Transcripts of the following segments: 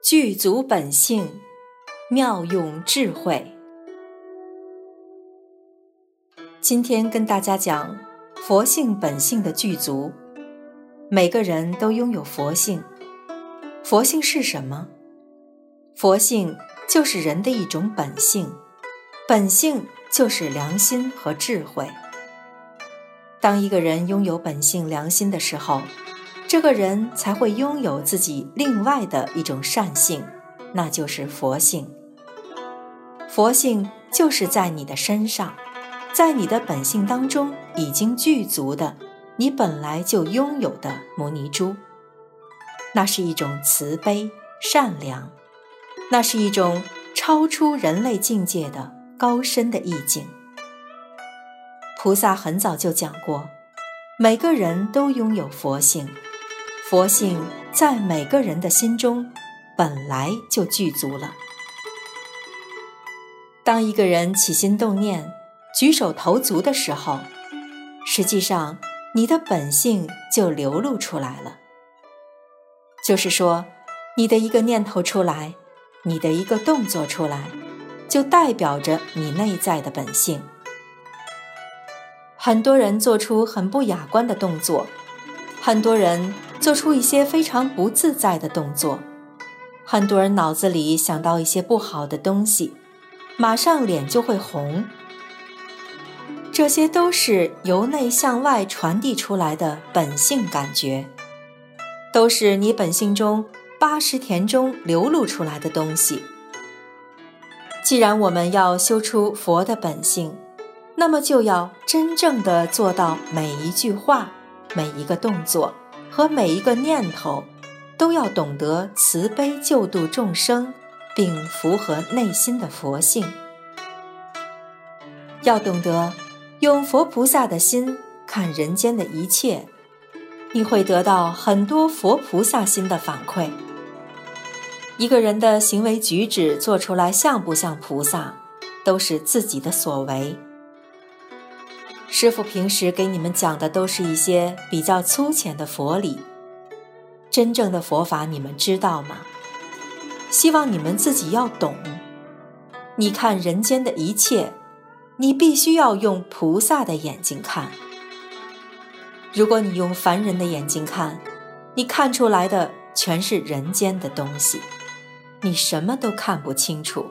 具足本性，妙用智慧。今天跟大家讲佛性本性的具足。每个人都拥有佛性。佛性是什么？佛性就是人的一种本性，本性就是良心和智慧。当一个人拥有本性良心的时候，这个人才会拥有自己另外的一种善性，那就是佛性。佛性就是在你的身上，在你的本性当中已经具足的，你本来就拥有的摩尼珠。那是一种慈悲、善良，那是一种超出人类境界的高深的意境。菩萨很早就讲过，每个人都拥有佛性，佛性在每个人的心中本来就具足了。当一个人起心动念、举手投足的时候，实际上你的本性就流露出来了。就是说，你的一个念头出来，你的一个动作出来，就代表着你内在的本性。很多人做出很不雅观的动作，很多人做出一些非常不自在的动作，很多人脑子里想到一些不好的东西，马上脸就会红。这些都是由内向外传递出来的本性感觉，都是你本性中80田中流露出来的东西。既然我们要修出佛的本性，那么就要真正的做到每一句话、每一个动作和每一个念头都要懂得慈悲救度众生，并符合内心的佛性。要懂得用佛菩萨的心看人间的一切，你会得到很多佛菩萨心的反馈。一个人的行为举止做出来像不像菩萨，都是自己的所为。师父平时给你们讲的都是一些比较粗浅的佛理，真正的佛法你们知道吗？希望你们自己要懂。你看人间的一切，你必须要用菩萨的眼睛看。如果你用凡人的眼睛看，你看出来的全是人间的东西，你什么都看不清楚。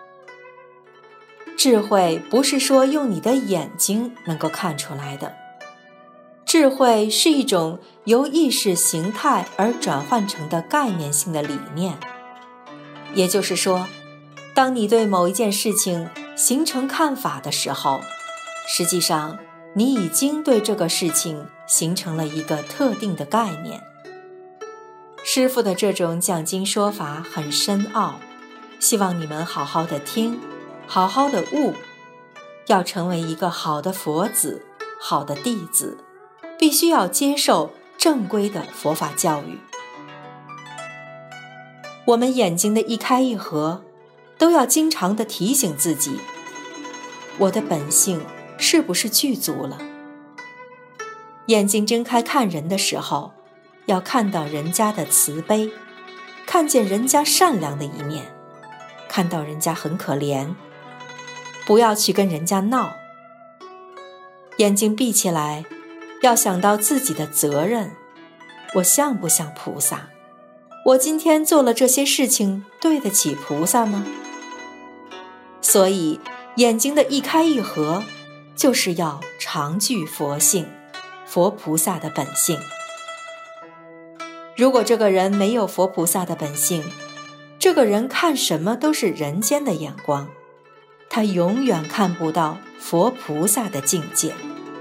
智慧不是说用你的眼睛能够看出来的，智慧是一种由意识形态而转换成的概念性的理念。也就是说，当你对某一件事情形成看法的时候，实际上你已经对这个事情形成了一个特定的概念。师父的这种讲经说法很深奥，希望你们好好的听，好好的悟。要成为一个好的佛子、好的弟子，必须要接受正规的佛法教育。我们眼睛的一开一合，都要经常的提醒自己，我的本性是不是具足了？眼睛睁开看人的时候，要看到人家的慈悲，看见人家善良的一面，看到人家很可怜，不要去跟人家闹。眼睛闭起来，要想到自己的责任，我像不像菩萨？我今天做了这些事情，对得起菩萨吗？所以眼睛的一开一合，就是要常具佛性，佛菩萨的本性。如果这个人没有佛菩萨的本性，这个人看什么都是人间的眼光，他永远看不到佛菩萨的境界。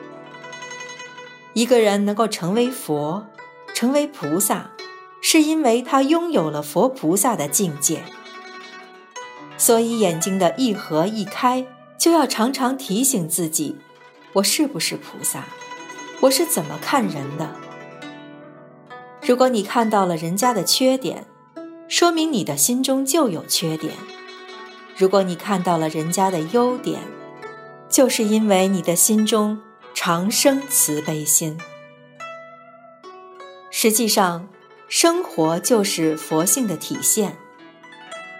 一个人能够成为佛，成为菩萨，是因为他拥有了佛菩萨的境界。所以眼睛的一合一开，就要常常提醒自己，我是不是菩萨？我是怎么看人的？如果你看到了人家的缺点，说明你的心中就有缺点。如果你看到了人家的优点，就是因为你的心中常生慈悲心。实际上，生活就是佛性的体现，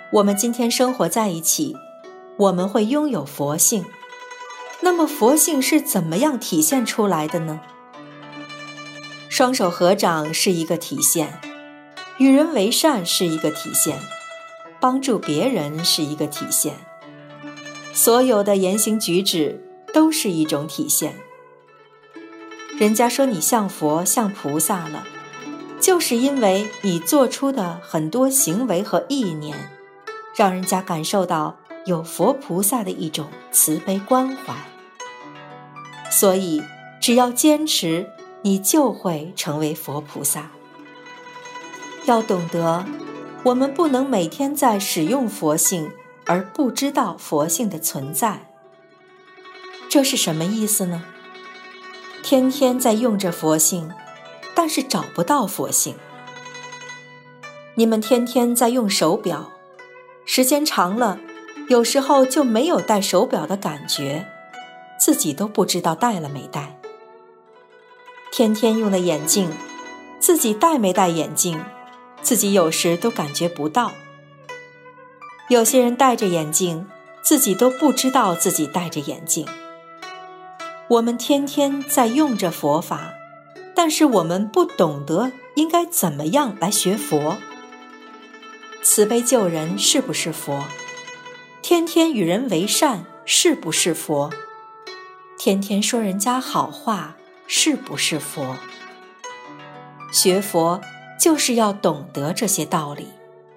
我们今天生活在一起，我们会拥有佛性。那么佛性是怎么样体现出来的呢？双手合掌是一个体现，与人为善是一个体现，帮助别人是一个体现，所有的言行举止都是一种体现。人家说你像佛像菩萨了，就是因为你做出的很多行为和意念，让人家感受到有佛菩萨的一种慈悲关怀。所以只要坚持，你就会成为佛菩萨。要懂得，我们不能每天在使用佛性而不知道佛性的存在。这是什么意思呢？天天在用着佛性，但是找不到佛性。你们天天在用手表，时间长了，有时候就没有戴手表的感觉，自己都不知道戴了没戴。天天用的眼镜，自己戴没戴眼镜，自己有时都感觉不到。有些人戴着眼镜，自己都不知道自己戴着眼镜。我们天天在用着佛法，但是我们不懂得应该怎么样来学佛。慈悲救人是不是佛？天天与人为善是不是佛？天天说人家好话是不是佛？学佛就是要懂得这些道理。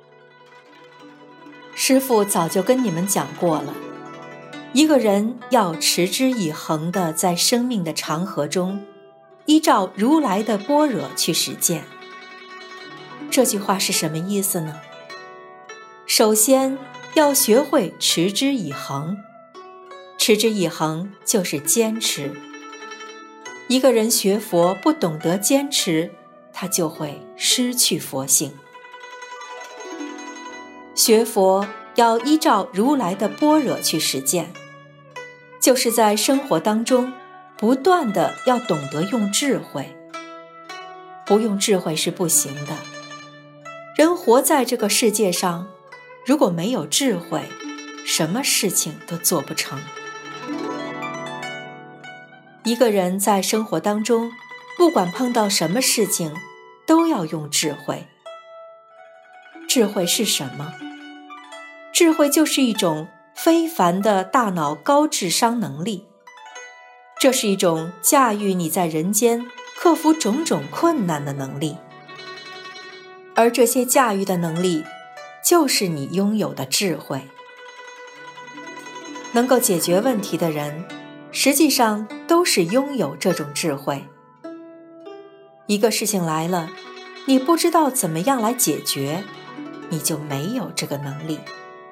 师父早就跟你们讲过了，一个人要持之以恒地在生命的长河中，依照如来的般若去实践。这句话是什么意思呢？首先要学会持之以恒，持之以恒就是坚持。一个人学佛不懂得坚持，他就会失去佛性。学佛要依照如来的般若去实践，就是在生活当中不断地要懂得用智慧。不用智慧是不行的。人活在这个世界上，如果没有智慧，什么事情都做不成。一个人在生活当中，不管碰到什么事情，都要用智慧。智慧是什么？智慧就是一种非凡的大脑高智商能力，这是一种驾驭你在人间克服种种困难的能力。而这些驾驭的能力，就是你拥有的智慧。能够解决问题的人，实际上都是拥有这种智慧。一个事情来了，你不知道怎么样来解决，你就没有这个能力。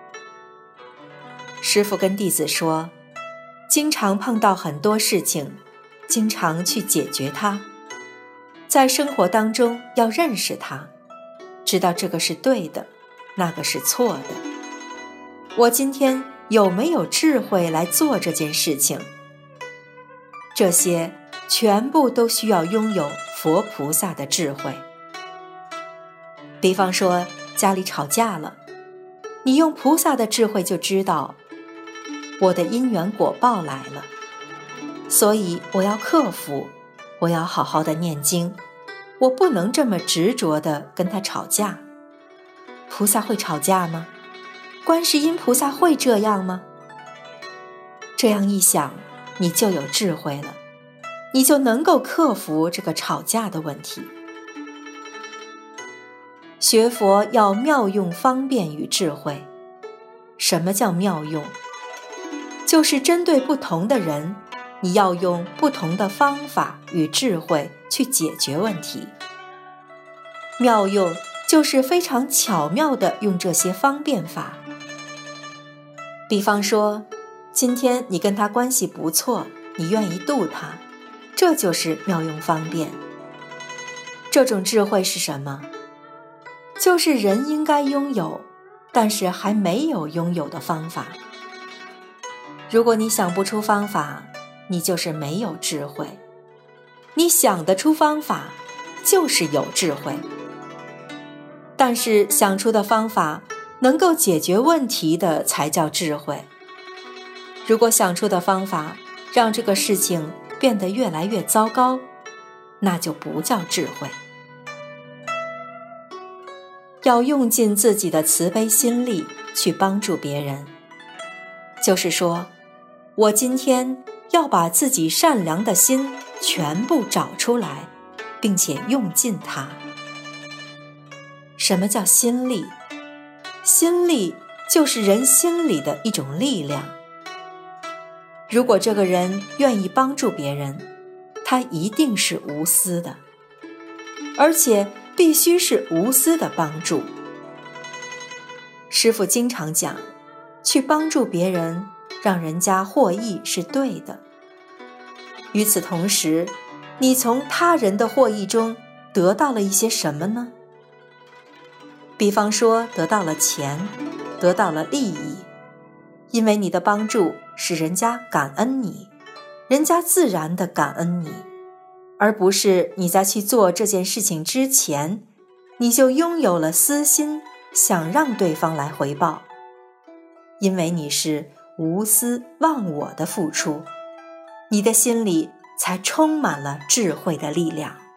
师父跟弟子说，经常碰到很多事情，经常去解决它。在生活当中要认识它，知道这个是对的，那个是错的。我今天有没有智慧来做这件事情？这些全部都需要拥有佛菩萨的智慧。比方说家里吵架了，你用菩萨的智慧就知道，我的因缘果报来了，所以我要克服，我要好好的念经，我不能这么执着地跟他吵架。菩萨会吵架吗？观世音菩萨会这样吗？这样一想，你就有智慧了，你就能够克服这个吵架的问题。学佛要妙用方便与智慧。什么叫妙用？就是针对不同的人，你要用不同的方法与智慧去解决问题。妙用就是非常巧妙地用这些方便法。比方说，今天你跟他关系不错，你愿意度他，这就是妙用方便。这种智慧是什么？就是人应该拥有，但是还没有拥有的方法。如果你想不出方法，你就是没有智慧；你想得出方法，就是有智慧。但是想出的方法能够解决问题的才叫智慧。如果想出的方法让这个事情变得越来越糟糕，那就不叫智慧。要用尽自己的慈悲心力去帮助别人，就是说，我今天要把自己善良的心全部找出来，并且用尽它。什么叫心力？心力就是人心里的一种力量。如果这个人愿意帮助别人，他一定是无私的，而且必须是无私的帮助。师父经常讲，去帮助别人，让人家获益是对的。与此同时，你从他人的获益中得到了一些什么呢？比方说得到了钱，得到了利益，因为你的帮助使人家感恩你，人家自然地感恩你，而不是你在去做这件事情之前，你就拥有了私心，想让对方来回报。因为你是无私忘我的付出，你的心里才充满了智慧的力量。